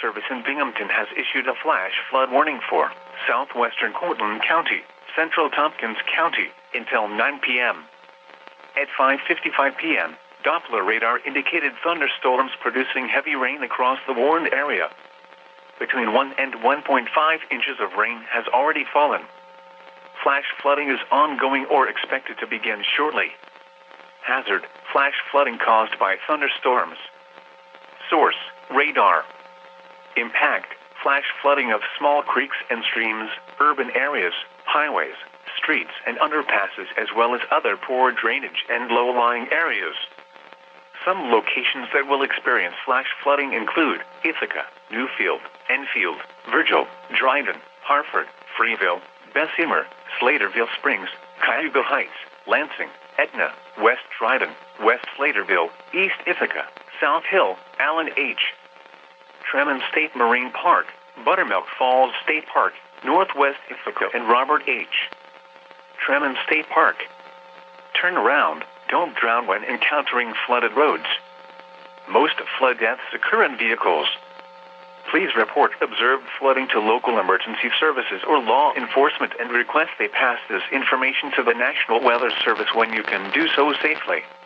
Service in Binghamton has issued a flash flood warning for southwestern Cortland County, central Tompkins County, until 9 p.m. At 5:55 p.m., Doppler radar indicated thunderstorms producing heavy rain across the warned area. Between 1 and 1.5 inches of rain has already fallen. Flash flooding is ongoing or expected to begin shortly. Hazard: flash flooding caused by thunderstorms. Source: radar. Impact: flash flooding of small creeks and streams, urban areas, highways, streets and underpasses, as well as other poor drainage and low-lying areas. Some locations that will experience flash flooding include Ithaca, Newfield, Enfield, Virgil, Dryden, Hartford, Freeville, Bessemer, Slaterville Springs, Cayuga Heights, Lansing, Etna, West Dryden, West Slaterville, East Ithaca, South Hill, Allen H. Tremont State Marine Park, Buttermilk Falls State Park, Northwest Ithaca, and Robert H. Tremont State Park. Turn around. Don't drown when encountering flooded roads. Most flood deaths occur in vehicles. Please report observed flooding to local emergency services or law enforcement and request they pass this information to the National Weather Service when you can do so safely.